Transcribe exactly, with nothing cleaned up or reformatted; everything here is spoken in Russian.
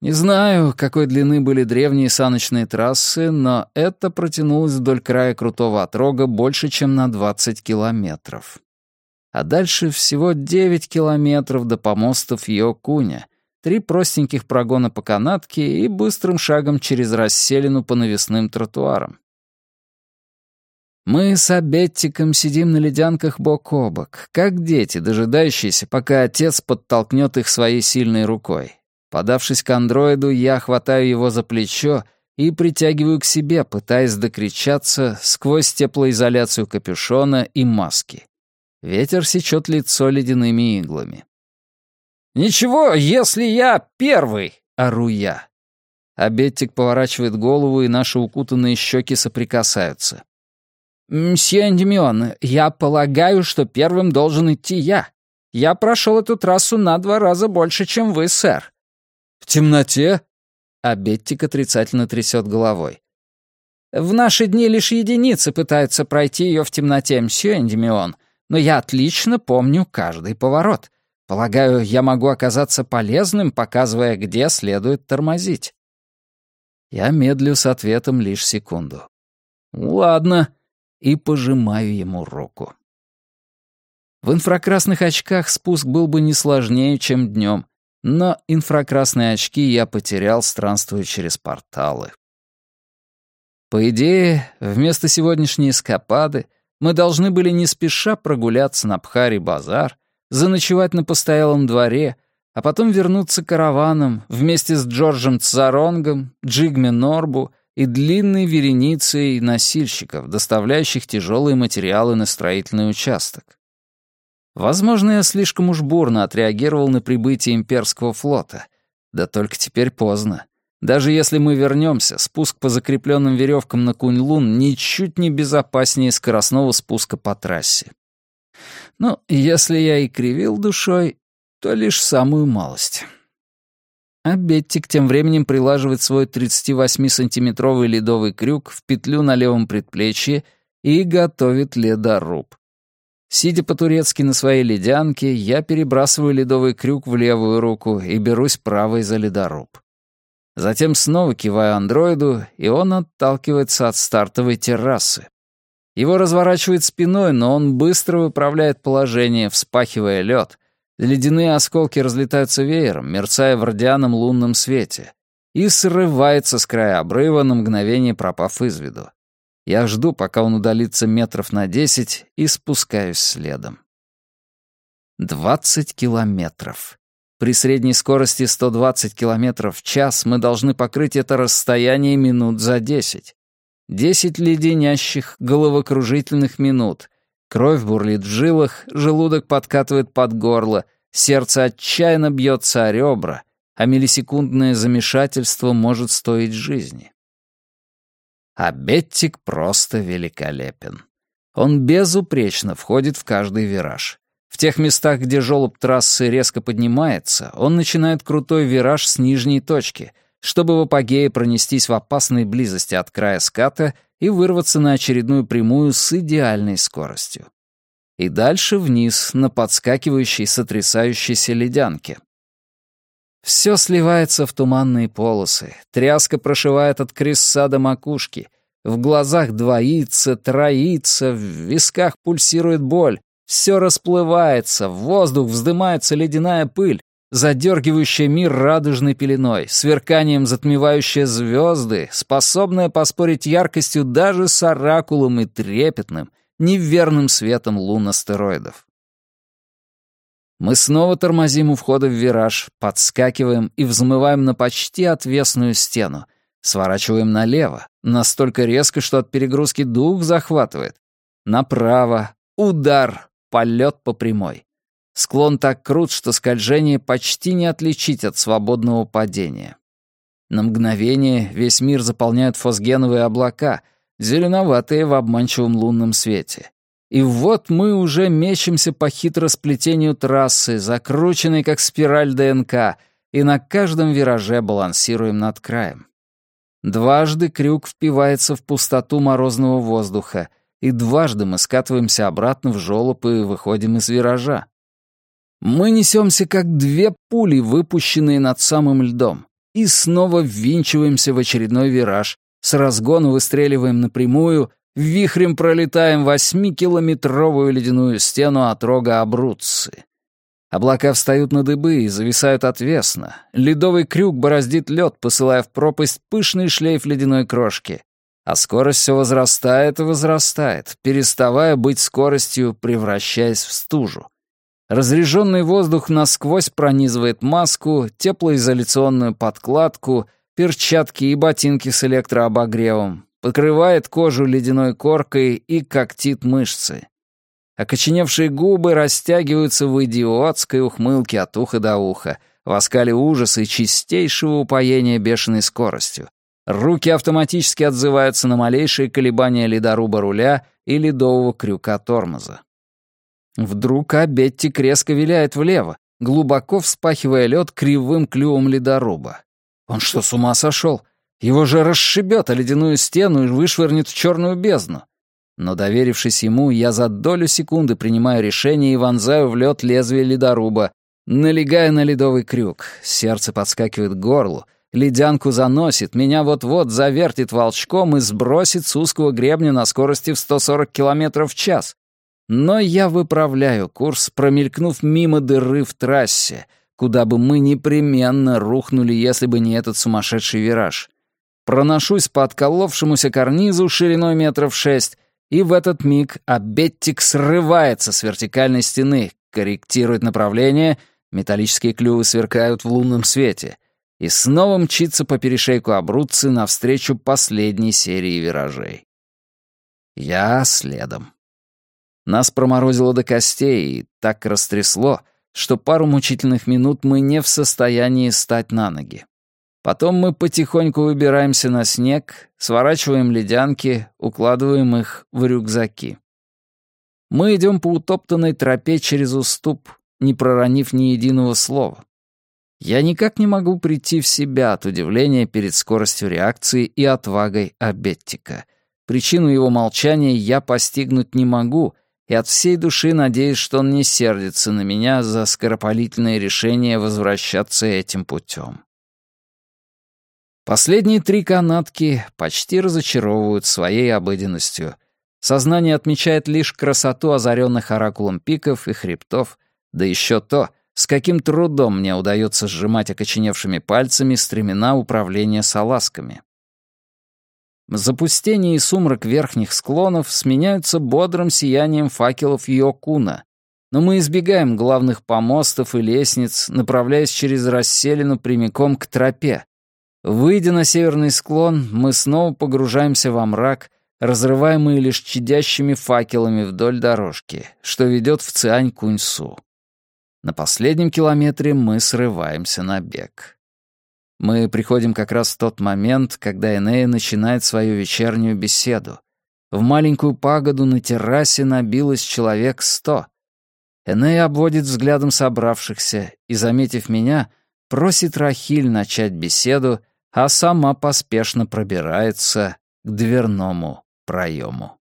Не знаю, какой длины были древние саночные трассы, но это протянулось вдоль края крутого отрога больше, чем на двадцать километров. А дальше всего девять километров до помостов Йокуня, три простеньких прогона по канатке и быстрым шагом через расселину по навесным тротуарам. Мы с Абеттиком сидим на ледянках бок о бок, как дети, дожидающиеся, пока отец подтолкнет их своей сильной рукой. Подавшись к андроиду, я хватаю его за плечо и притягиваю к себе, пытаясь докричаться сквозь теплоизоляцию капюшона и маски. Ветер сечет лицо ледяными иглами. «Ничего, если я первый!» — ору я. Абеттик поворачивает голову, и наши укутанные щеки соприкасаются. «Мсье Эндемион, я полагаю, что первым должен идти я. Я прошел эту трассу на два раза больше, чем вы, сэр». «В темноте?» А Беттик отрицательно трясет головой. «В наши дни лишь единицы пытаются пройти ее в темноте, мсье Эндемион, но я отлично помню каждый поворот. Полагаю, я могу оказаться полезным, показывая, где следует тормозить». Я медлю с ответом лишь секунду. «Ладно», и пожимаю ему руку. В инфракрасных очках спуск был бы не сложнее, чем днем, но инфракрасные очки я потерял, странствуя через порталы. По идее, вместо сегодняшней эскапады мы должны были не спеша прогуляться на Бхари-базар, заночевать на постоялом дворе, а потом вернуться караваном вместе с Джорджем Цзаронгом, Джигме Норбу и длинной вереницей носильщиков, доставляющих тяжелые материалы на строительный участок. Возможно, я слишком уж бурно отреагировал на прибытие имперского флота. Да только теперь поздно. Даже если мы вернемся, спуск по закрепленным веревкам на Кунь-Лун ничуть не безопаснее скоростного спуска по трассе. Ну, если я и кривил душой, то лишь самую малость. А Беттик тем временем прилаживает свой тридцативосьмисантиметровый ледовый крюк в петлю на левом предплечье и готовит ледоруб. Сидя по-турецки на своей ледянке, я перебрасываю ледовый крюк в левую руку и берусь правой за ледоруб. Затем снова киваю андроиду, и он отталкивается от стартовой террасы. Его разворачивает спиной, но он быстро выправляет положение, вспахивая лед. Ледяные осколки разлетаются веером, мерцая в радианом лунном свете, и срывается с края обрыва, на мгновение пропав из виду. Я жду, пока он удалится метров на десять, и спускаюсь следом. Двадцать километров. При средней скорости сто двадцать километров в час мы должны покрыть это расстояние минут за десять. Десять леденящих, головокружительных минут. Кровь бурлит в жилах, желудок подкатывает под горло, сердце отчаянно бьется о ребра, а миллисекундное замешательство может стоить жизни. А Беттик просто великолепен. Он безупречно входит в каждый вираж. В тех местах, где желоб трассы резко поднимается, он начинает крутой вираж с нижней точки, чтобы в апогее пронестись в опасной близости от края ската и вырваться на очередную прямую с идеальной скоростью. И дальше вниз, на подскакивающей, сотрясающейся ледянке. Все сливается в туманные полосы, тряска прошивает от крестца до макушки, в глазах двоится, троится, в висках пульсирует боль, все расплывается, в воздух вздымается ледяная пыль, задергивающая мир радужной пеленой, сверканием затмевающая звезды, способная поспорить яркостью даже с оракулом и трепетным, неверным светом лун астероидов. Мы снова тормозим у входа в вираж, подскакиваем и взмываем на почти отвесную стену, сворачиваем налево, настолько резко, что от перегрузки дух захватывает. Направо, удар, полет по прямой. Склон так крут, что скольжение почти не отличить от свободного падения. На мгновение весь мир заполняют фосгеновые облака, зеленоватые в обманчивом лунном свете. И вот мы уже мечемся по хитросплетению трассы, закрученной как спираль ДНК, и на каждом вираже балансируем над краем. Дважды крюк впивается в пустоту морозного воздуха, и дважды мы скатываемся обратно в жёлоб и выходим из виража. Мы несемся, как две пули, выпущенные над самым льдом. и снова ввинчиваемся в очередной вираж, с разгона выстреливаем напрямую, вихрем пролетаем восьмикилометровую ледяную стену от рога Абруцци. Облака встают на дыбы и зависают отвесно. Ледовый крюк бороздит лед, посылая в пропасть пышный шлейф ледяной крошки. А скорость все возрастает и возрастает, переставая быть скоростью, превращаясь в стужу. Разреженный воздух насквозь пронизывает маску, теплоизоляционную подкладку, перчатки и ботинки с электрообогревом, покрывает кожу ледяной коркой и когтит мышцы. Окоченевшие губы растягиваются в идиотской ухмылке от уха до уха, в оскале ужаса и чистейшего упоения бешеной скоростью. Руки автоматически отзываются на малейшие колебания ледоруба руля и ледового крюка тормоза. Вдруг Абеттик резко виляет влево, глубоко вспахивая лед кривым клювом ледоруба. Он что, с ума сошел? Его же расшибет о ледяную стену и вышвырнет в черную бездну. Но, доверившись ему, я за долю секунды принимаю решение и вонзаю в лед лезвие ледоруба, налегая на ледовый крюк. Сердце подскакивает к горлу, ледянку заносит, меня вот-вот завертит волчком и сбросит с узкого гребня на скорости в сто сорок километров в час. Но я выправляю курс, промелькнув мимо дыры в трассе, куда бы мы непременно рухнули, если бы не этот сумасшедший вираж. Проношусь по отколовшемуся карнизу шириной метров шесть, и в этот миг Абеттик срывается с вертикальной стены, корректирует направление, металлические клювы сверкают в лунном свете, и снова мчится по перешейку Абруцци навстречу последней серии виражей. Я следом. Нас проморозило до костей и так растрясло, что пару мучительных минут мы не в состоянии встать на ноги. Потом мы потихоньку выбираемся на снег, сворачиваем ледянки, укладываем их в рюкзаки. Мы идем по утоптанной тропе через уступ, не проронив ни единого слова. Я никак не могу прийти в себя от удивления перед скоростью реакции и отвагой Абеттика. Причину его молчания я постигнуть не могу, и от всей души надеюсь, что он не сердится на меня за скоропалительное решение возвращаться этим путем. Последние три канатки почти разочаровывают своей обыденностью. Сознание отмечает лишь красоту озаренных оракулом пиков и хребтов, да еще то, с каким трудом мне удается сжимать окоченевшими пальцами стремена управления салазками. Запустение и сумрак верхних склонов сменяются бодрым сиянием факелов Йокуна, но мы избегаем главных помостов и лестниц, направляясь через расселину прямиком к тропе. Выйдя на северный склон, мы снова погружаемся во мрак, разрываемые лишь чадящими факелами вдоль дорожки, что ведет в Циань-Куньсу. На последнем километре мы срываемся на бег. Мы приходим как раз в тот момент, когда Энея начинает свою вечернюю беседу. В маленькую пагоду на террасе набилось человек сто. Энея обводит взглядом собравшихся и, заметив меня, просит Рахиль начать беседу, а сама поспешно пробирается к дверному проему.